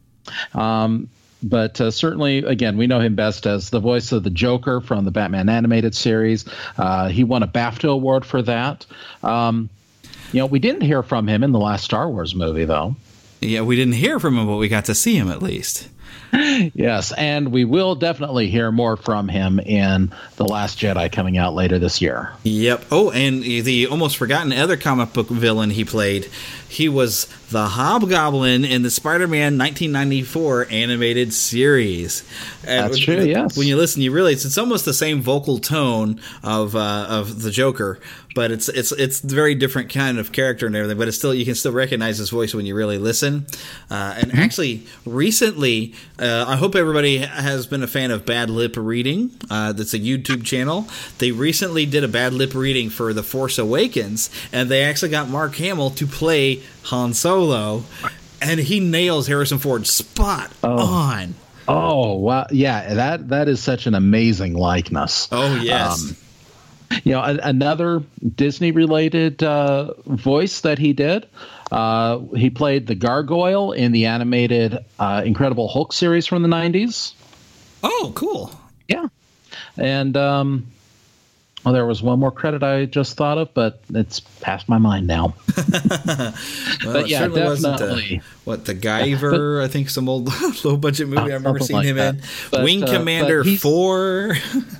But certainly, again, we know him best as the voice of the Joker from the Batman animated series. He won a BAFTA award for that. We didn't hear from him in the last Star Wars movie, though. Yeah, we didn't hear from him, but we got to see him at least. Yes, and we will definitely hear more from him in The Last Jedi coming out later this year. Yep. Oh, and the almost forgotten other comic book villain he played, he was the Hobgoblin in the Spider-Man 1994 animated series. That's true, yes. When you listen, you realize it's almost the same vocal tone of the Joker, but it's very different kind of character and everything, but it's still, you can still recognize his voice when you really listen. And actually, recently, I hope everybody has been a fan of Bad Lip Reading. That's a YouTube channel. They recently did a Bad Lip Reading for The Force Awakens, and they actually got Mark Hamill to play Han Solo, and he nails Harrison Ford spot on. Oh, wow. Yeah, that is such an amazing likeness. Oh, yes. Another Disney-related voice that he did, he played the Gargoyle in the animated Incredible Hulk series from the 90s. Oh, cool. Yeah. And Well, there was one more credit I just thought of, but it's past my mind now. Well, but yeah, definitely. The Guyver? I think some old low budget movie I remember seeing him in. Wing Commander 4.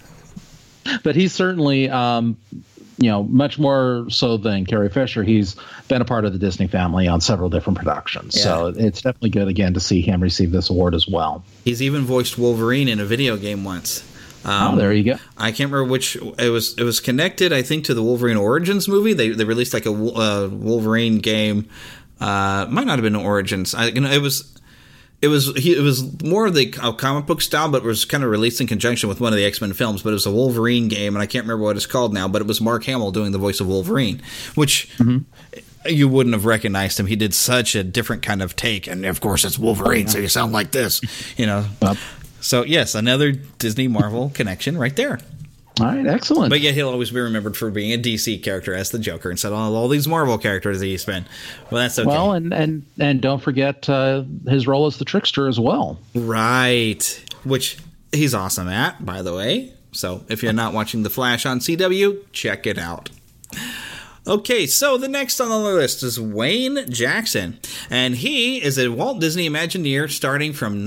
But he's certainly, much more so than Carrie Fisher. He's been a part of the Disney family on several different productions. Yeah. So it's definitely good, again, to see him receive this award as well. He's even voiced Wolverine in a video game once. There you go. I can't remember which. It was connected, I think, to the Wolverine Origins movie. They released like a Wolverine game. Might not have been Origins. It was more of the comic book style, but it was kind of released in conjunction with one of the X-Men films. But it was a Wolverine game, and I can't remember what it's called now. But it was Mark Hamill doing the voice of Wolverine, which you wouldn't have recognized him. He did such a different kind of take, and of course it's Wolverine, so you sound like this, So, yes, another Disney Marvel connection right there. All right, excellent. But yet he'll always be remembered for being a DC character as the Joker instead of all these Marvel characters that he's been. Well, that's okay. Well, and don't forget his role as the Trickster as well. Right, which he's awesome at, by the way. So if you're not watching The Flash on CW, check it out. Okay, so the next on the list is Wayne Jackson, and he is a Walt Disney Imagineer starting from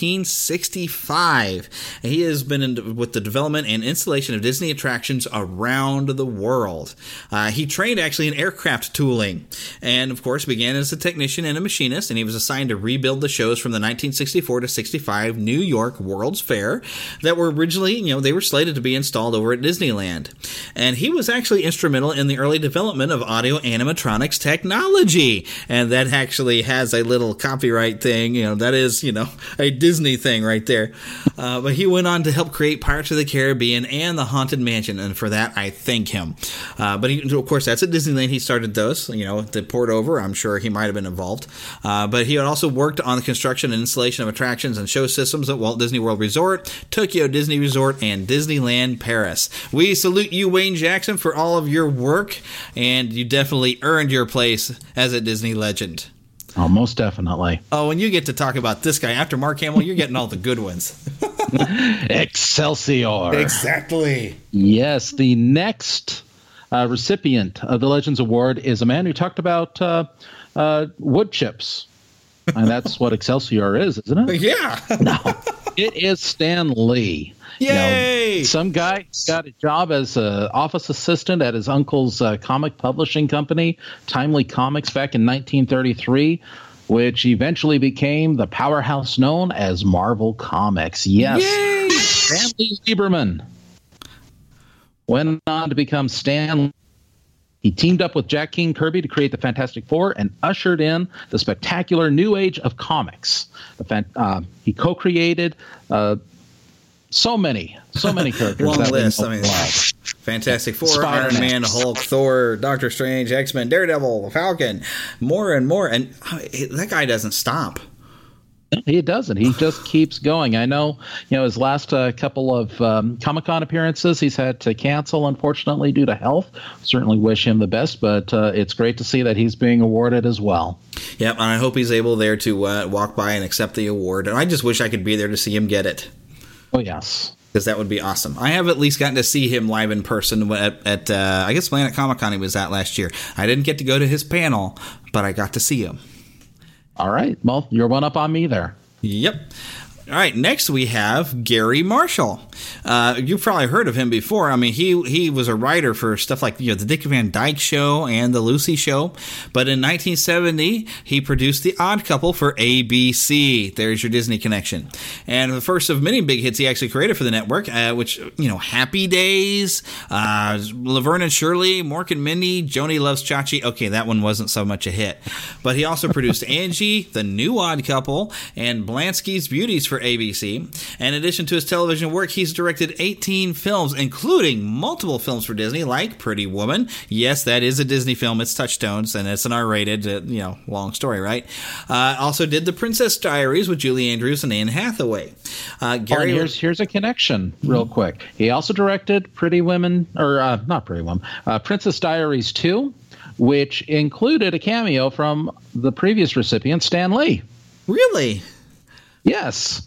1965. He has been with the development and installation of Disney attractions around the world. He trained actually in aircraft tooling, and of course began as a technician and a machinist, and he was assigned to rebuild the shows from the 1964 to 65 New York World's Fair that were originally, they were slated to be installed over at Disneyland. And he was actually instrumental in the early development of audio animatronics technology, and that actually has a little copyright thing. That is a Disney thing right there. But he went on to help create Pirates of the Caribbean and the Haunted Mansion, and for that I thank him. But of course that's at Disneyland. He started those. The port over. I'm sure he might have been involved. But he had also worked on the construction and installation of attractions and show systems at Walt Disney World Resort, Tokyo Disney Resort, and Disneyland Paris. We salute you, Wayne Jackson, for all of your work. And you definitely earned your place as a Disney legend. Oh, most definitely. Oh, and you get to talk about this guy. After Mark Hamill, you're getting all the good ones. Excelsior. Exactly. Yes, the next recipient of the Legends Award is a man who talked about wood chips. And that's what Excelsior is, isn't it? Yeah. No, it is Stan Lee. Yay! Some guy got a job as an office assistant at his uncle's comic publishing company, Timely Comics, back in 1933, which eventually became the powerhouse known as Marvel Comics. Yes, Yay! Stan Lee Lieberman went on to become Stan. He teamed up with Jack King Kirby to create the Fantastic Four and ushered in the spectacular new age of comics. He co-created so many characters. Long list. Fantastic Four, Spider-Man, Iron Man, Hulk, Thor, Doctor Strange, X-Men, Daredevil, Falcon, more and more. And that guy doesn't stop. He doesn't. He just keeps going. I know, his last couple of Comic-Con appearances he's had to cancel, unfortunately, due to health. Certainly wish him the best, but it's great to see that he's being awarded as well. Yep, and I hope he's able there to walk by and accept the award. And I just wish I could be there to see him get it. Oh, yes. Because that would be awesome. I have at least gotten to see him live in person at I guess, Planet Comic-Con he was at last year. I didn't get to go to his panel, but I got to see him. All right. Well, you're one up on me there. Yep. All right, next we have Gary Marshall. You've probably heard of him before. I mean, he was a writer for stuff like the Dick Van Dyke Show and the Lucy Show. But in 1970, he produced The Odd Couple for ABC. There's your Disney connection. And the first of many big hits he actually created for the network, which, Happy Days, Laverne and Shirley, Mork and Mindy, Joni Loves Chachi. Okay, that one wasn't so much a hit. But he also produced Angie, The New Odd Couple, and Blansky's Beauties for ABC. In addition to his television work, he's directed 18 films, including multiple films for Disney, like Pretty Woman. Yes, that is a Disney film. It's Touchstones, and it's an R-rated, long story, right? Also did The Princess Diaries with Julie Andrews and Anne Hathaway. Gary, here's a connection, real quick. He also directed Pretty Women, or not Pretty Woman, Princess Diaries 2, which included a cameo from the previous recipient, Stan Lee. Really? Yes.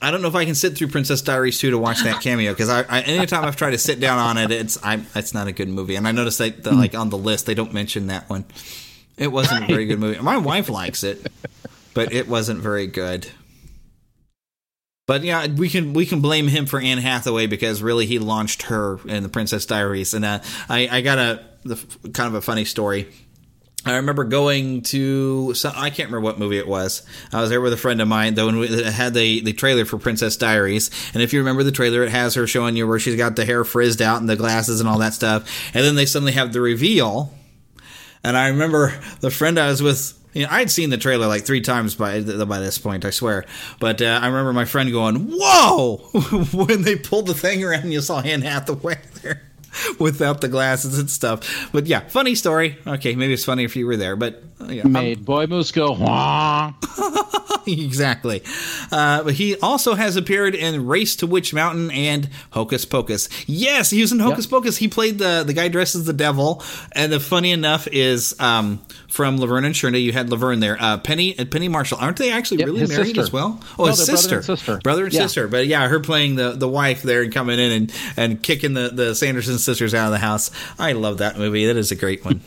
I don't know if I can sit through Princess Diaries 2 to watch that cameo, because anytime I've tried to sit down on it, it's not a good movie. And I noticed that like on the list they don't mention that one. It wasn't a very good movie. My wife likes it, but it wasn't very good. But yeah, we can blame him for Anne Hathaway, because really he launched her in the Princess Diaries. And I got kind of a funny story. I remember going to I can't remember what movie it was. I was there with a friend of mine, though, and we had the trailer for Princess Diaries. And if you remember the trailer, it has her showing you where she's got the hair frizzed out and the glasses and all that stuff. And then they suddenly have the reveal. And I remember the friend I was with, I'd seen the trailer like 3 times by this point, I swear. But I remember my friend going, "Whoa!" when they pulled the thing around and you saw Anne Hathaway there without the glasses and stuff. But yeah, funny story. Okay, maybe it's funny if you were there, but made Boy Moose go, wah. Exactly. But he also has appeared in Race to Witch Mountain and Hocus Pocus. Yes, he was in Hocus Pocus. He played the guy dressed as the devil. And the funny enough is from Laverne and Shirley, you had Laverne there. Penny Marshall. Aren't they actually really married sister. as well? Oh, his sister. Brother and sister. But yeah, her playing the wife there and coming in and kicking the Sanderson sisters out of the house. I love that movie. That is a great one.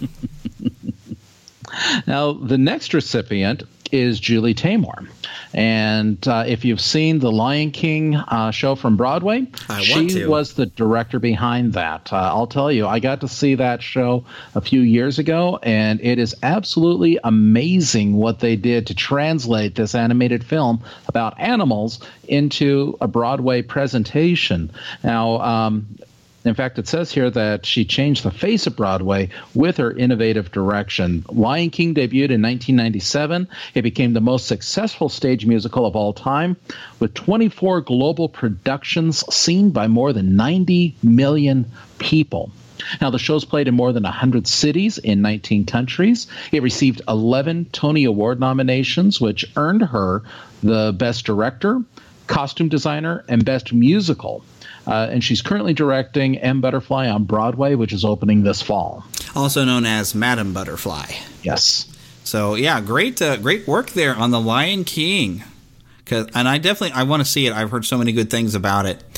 Now, the next recipient is Julie Taymor. And if you've seen the Lion King show from Broadway, she was the director behind that. I'll tell you, I got to see that show a few years ago, and it is absolutely amazing what they did to translate this animated film about animals into a Broadway presentation. Now, in fact, it says here that she changed the face of Broadway with her innovative direction. Lion King debuted in 1997. It became the most successful stage musical of all time, with 24 global productions seen by more than 90 million people. Now, the show's played in more than 100 cities in 19 countries. It received 11 Tony Award nominations, which earned her the Best Director, Costume Designer, and Best Musical. And she's currently directing M. Butterfly on Broadway, which is opening this fall. Also known as Madam Butterfly. Yes. So, yeah, great work there on The Lion King. And I want to see it. I've heard so many good things about it.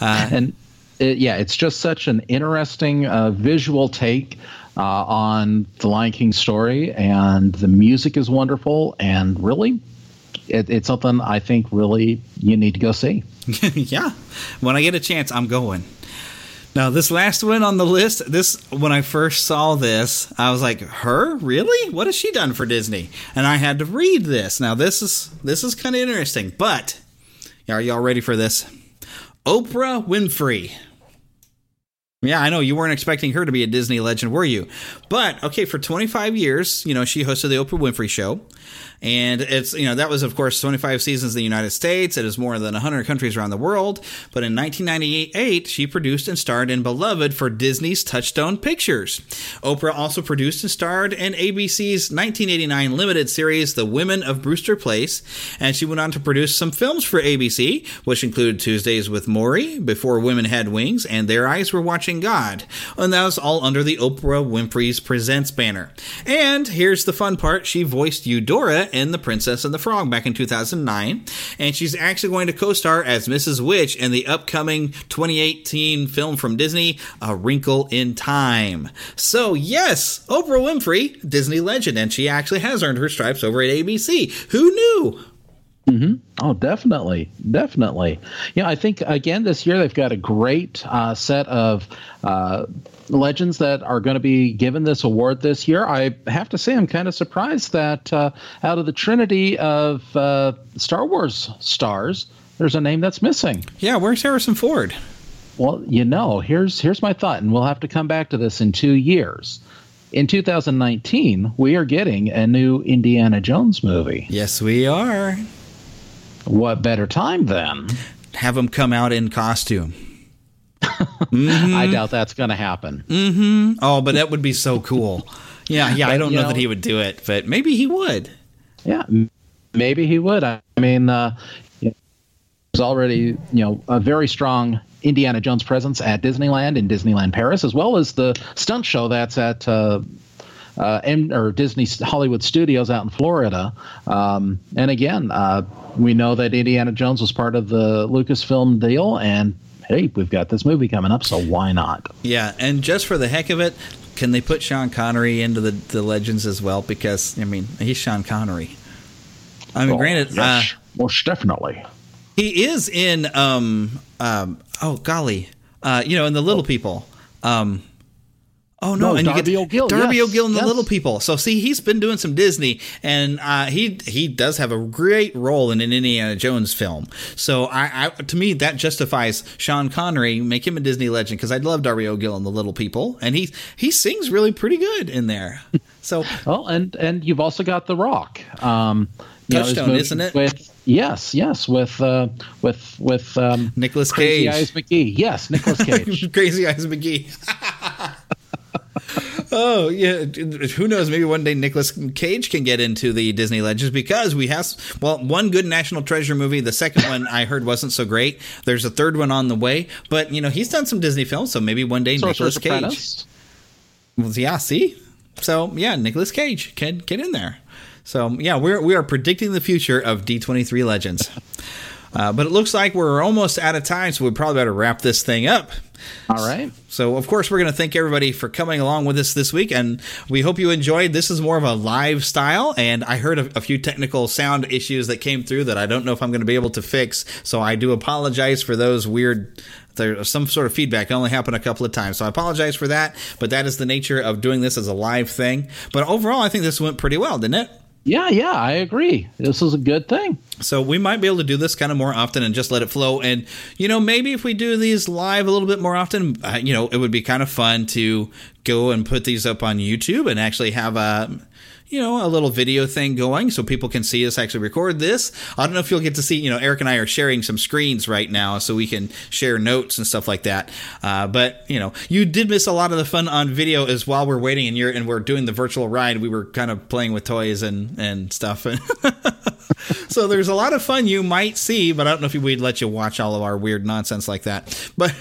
It's just such an interesting visual take on The Lion King story. And the music is wonderful. And really, it's something I think really you need to go see. Yeah. When I get a chance, I'm going. Now, this last one on the list, when I first saw this, I was like, her? Really? What has she done for Disney? And I had to read this. Now, this is kind of interesting, but are y'all ready for this? Oprah Winfrey. Yeah, I know you weren't expecting her to be a Disney legend, were you? But, okay, for 25 years, she hosted the Oprah Winfrey Show. And it's, that was, of course, 25 seasons in the United States. It is more than 100 countries around the world. But in 1998, she produced and starred in Beloved for Disney's Touchstone Pictures. Oprah also produced and starred in ABC's 1989 limited series, The Women of Brewster Place. And she went on to produce some films for ABC, which included Tuesdays with Morrie, Before Women Had Wings, and Their Eyes Were Watching God. And that was all under the Oprah Winfrey's Presents banner. And here's the fun part. She voiced Eudora in The Princess and the Frog back in 2009. And she's actually going to co-star as Mrs. Witch in the upcoming 2018 film from Disney, A Wrinkle in Time. So, yes, Oprah Winfrey, Disney legend, and she actually has earned her stripes over at ABC. Who knew? Mm-hmm. Oh, definitely. Yeah, I think, again, this year they've got a great set of legends that are going to be given this award this year. I have to say I'm kind of surprised that out of the trinity of Star Wars stars, there's a name that's missing. Yeah, where's Harrison Ford? Well, here's my thought, and we'll have to come back to this in 2 years. In 2019, we are getting a new Indiana Jones movie. Yes, we are. What better time then? Have him come out in costume. Mm-hmm. I doubt that's going to happen. Mm-hmm. Oh, but that would be so cool. Yeah. I don't know that he would do it, but maybe he would. Yeah, maybe he would. I mean, there's already, a very strong Indiana Jones presence at Disneyland in Disneyland Paris, as well as the stunt show that's at Disney Hollywood Studios out in Florida. And again, we know that Indiana Jones was part of the Lucasfilm deal, and hey, we've got this movie coming up, so why not? Yeah, and just for the heck of it, can they put Sean Connery into the Legends as well? Because, I mean, he's Sean Connery. I mean, granted... Yes, most definitely. He is in, in The Little People. Darby O'Gill. Darby yes, O'Gill and the yes. Little People. So see, he's been doing some Disney, and he does have a great role in an Indiana Jones film. So to me, that justifies Sean Connery, make him a Disney legend, because I love Darby O'Gill and the Little People, and he sings really pretty good in there. So well, and you've also got The Rock. Touchstone, isn't it? Yes, with Nicolas Crazy Cage. Eyes McGee. Yes, Nicolas Cage. Crazy Eyes McGee. Oh, yeah. Who knows? Maybe one day Nicolas Cage can get into the Disney Legends, because we have, one good National Treasure movie. The second one I heard wasn't so great. There's a third one on the way. But, he's done some Disney films, so maybe one day Nicolas Cage. Well, yeah, see? So, yeah, Nicolas Cage can get in there. So, yeah, we are predicting the future of D23 Legends. But it looks like we're almost out of time, so we probably better wrap this thing up. All right. So, of course, we're going to thank everybody for coming along with us this week, and we hope you enjoyed. This is more of a live style, and I heard a few technical sound issues that came through that I don't know if I'm going to be able to fix, so I do apologize for those weird... There's some sort of feedback. It only happened a couple of times, so I apologize for that, but that is the nature of doing this as a live thing. But overall, I think this went pretty well, didn't it? Yeah, I agree. This is a good thing. So we might be able to do this kind of more often and just let it flow. And, maybe if we do these live a little bit more often, it would be kind of fun to go and put these up on YouTube and actually have a little video thing going so people can see us actually record this. I don't know if you'll get to see, Eric and I are sharing some screens right now so we can share notes and stuff like that. But, you did miss a lot of the fun on video as while we're waiting and we're doing the virtual ride. We were kind of playing with toys and stuff. So there's a lot of fun you might see, but I don't know if we'd let you watch all of our weird nonsense like that. But...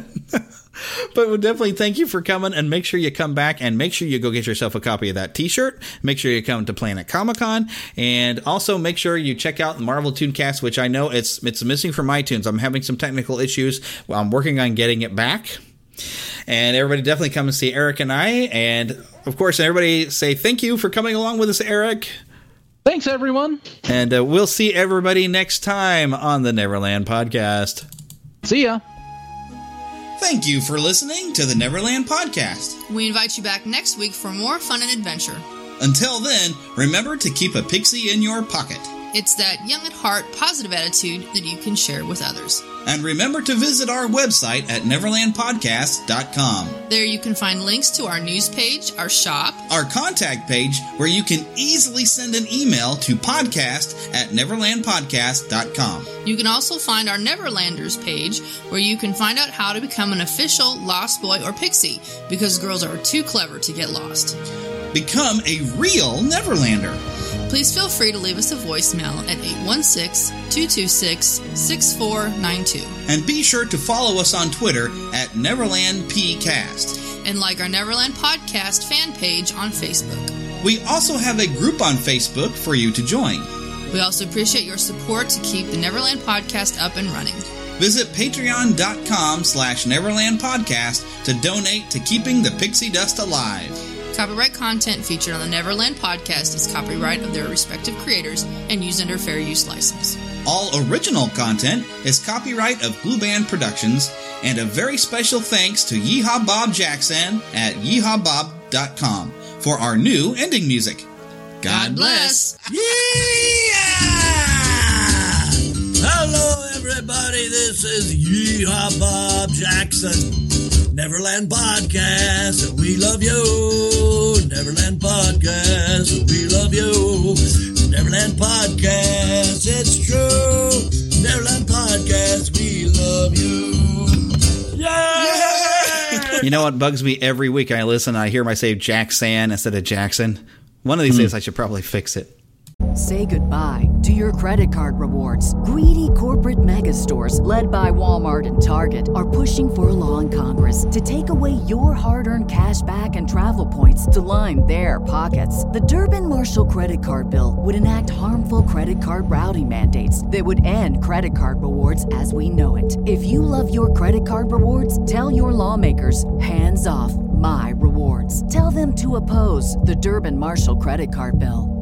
But we'll definitely thank you for coming, and make sure you come back, and make sure you go get yourself a copy of that t-shirt. Make sure you come to Planet Comic-Con, and also make sure you check out Marvel Tooncast, which I know it's missing from iTunes. I'm having some technical issues. I'm working on getting it back. And everybody definitely come and see Eric and I. And, of course, everybody say thank you for coming along with us, Eric. Thanks, everyone. And we'll see everybody next time on the Neverland Podcast. See ya. Thank you for listening to the Neverland Podcast. We invite you back next week for more fun and adventure. Until then, remember to keep a pixie in your pocket. It's that young at heart, positive attitude that you can share with others. And remember to visit our website at neverlandpodcast.com. There you can find links to our news page, our shop, our contact page, where you can easily send an email to podcast@neverlandpodcast.com. You can also find our Neverlanders page, where you can find out how to become an official Lost Boy or Pixie, because girls are too clever to get lost. Become a real Neverlander. Please feel free to leave us a voicemail at 816-226-6492. And be sure to follow us on Twitter at NeverlandPcast. And like our Neverland Podcast fan page on Facebook. We also have a group on Facebook for you to join. We also appreciate your support to keep the Neverland Podcast up and running. Visit patreon.com/NeverlandPodcast to donate to keeping the pixie dust alive. Copyright content featured on the Neverland Podcast is copyright of their respective creators and used under fair use license. All original content is copyright of Blue Band Productions, and a very special thanks to Yeehaw Bob Jackson at yeehawbob.com for our new ending music. God bless. Hello, everybody. This is Yeehaw Bob Jackson. Neverland Podcast, we love you. Neverland Podcast, we love you. Neverland Podcast, it's true. Neverland Podcast, we love you. Yeah! You know what bugs me every week? I listen, I hear myself say Jackson instead of Jackson. One of these days I should probably fix it. Say goodbye to your credit card rewards. Greedy corporate mega stores, led by Walmart and Target, are pushing for a law in Congress to take away your hard-earned cash back and travel points to line their pockets. The Durbin-Marshall credit card bill would enact harmful credit card routing mandates that would end credit card rewards as we know it. If you love your credit card rewards, tell your lawmakers, hands off my rewards. Tell them to oppose the Durbin-Marshall credit card bill.